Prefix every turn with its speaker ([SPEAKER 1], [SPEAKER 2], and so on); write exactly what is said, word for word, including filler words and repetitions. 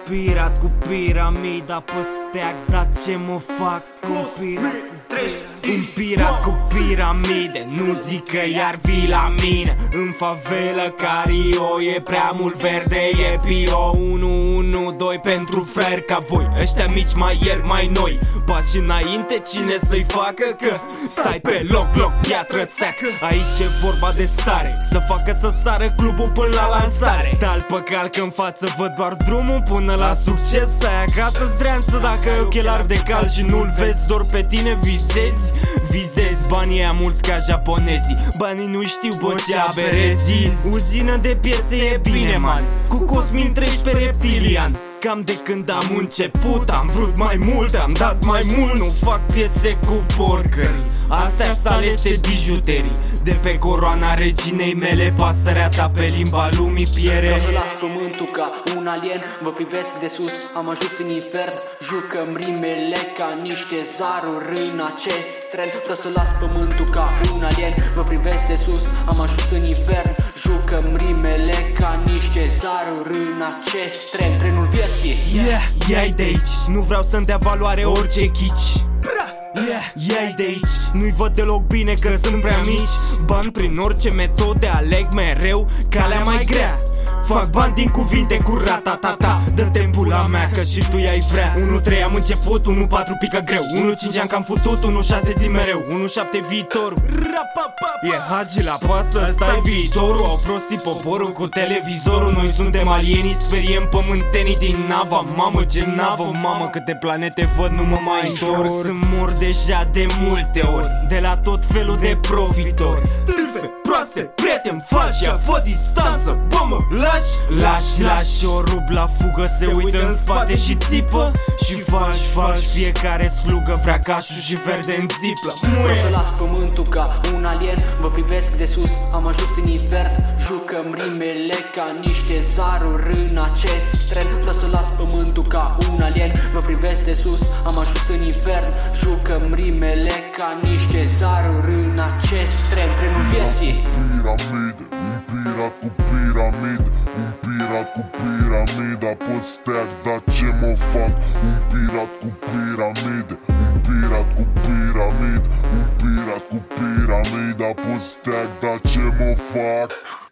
[SPEAKER 1] pirat cu piramida pe steag, dar ce mă fac cu pirat? Un pirat cu piramide, nu zic că iar vii la mine. În favelă Cario, e prea mult verde, e Pio. Unu, unu, doi pentru fraieri ca voi, ăștia mici mai ieri, mai noi. Pași înainte, cine să-i facă? Că stai pe loc, loc, piatră, seac. Aici e vorba de stare, să facă să sară clubul până la lansare. Tal pe calc în față, văd doar drumul până la succes. Ai acasă zdreanță dacă ai ochelari de cal și nu-l vezi, doar pe tine visezi. Vizezi banii aia mulți ca japonezii, banii nu știu bă ce aberezi. Uzină de piese e bine man, cu Cosmin treci pe reptilian. Cam de când am început am vrut mai mult, am dat mai mult. Nu fac piese cu porcării, astea salese bijuterii. De pe coroana reginei mele, pasărea ta pe limba lumii piere.
[SPEAKER 2] Vreau să las pământul ca un alien, vă privesc de sus, am ajuns în infern. Jucăm rimele ca niște zaruri în acest tren. Vreau să las pământul ca un alien, vă privesc de sus, am ajuns în infern. Jucăm rimele ca niște zaruri în acest tren. Trenul vieții.
[SPEAKER 1] Yeah, ia-i de aici, nu vreau să-mi dea valoare orice chici. Yeah, ia-i de aici, nu-i văd deloc bine că sunt prea mici. Bani prin orice metode, aleg mereu calea mai grea. Fac bani din cuvinte cu ratatata. Dă-te pula mea că și tu i-ai vrea. unu trei am început, unu patru pică greu, unu cinci am cam futut, unu șase zi mereu, unu șapte viitorul. E Hagi la pasă, ăsta-i viitorul. Au prostii poporul cu televizorul. Noi suntem alienii, speriem pământenii din nava. Mamă ce navă, mamă câte planete văd, nu mă mai întorc. Sunt mor deja de multe ori, de la tot felul de profitori. Târfe, proaste, prieteni falși, ia fă distanță, bă mă, lași. Lași, lași, o rup la fugă, se uită în spate și țipă. Și falși, falși, fiecare slugă vrea cașul și verde în țiplă.
[SPEAKER 2] Vreau să las pământul ca un alien, vă privesc de sus, am ajuns în infern. Jucăm rimele ca niște zaruri în acest tren. Vreau să las pământul ca un alien, vă privesc de sus, am ajuns în infern. Jucăm rimele ca niște zaruri în acest tren. Trenul vieții.
[SPEAKER 3] Piramide, un pirat cu piramide, un pirat cu piramida pe steag, dar ce mă fac? Un pirat cu piramide, un pirat cu piramide, un pirat cu piramida pe steag, dar ce mă fac?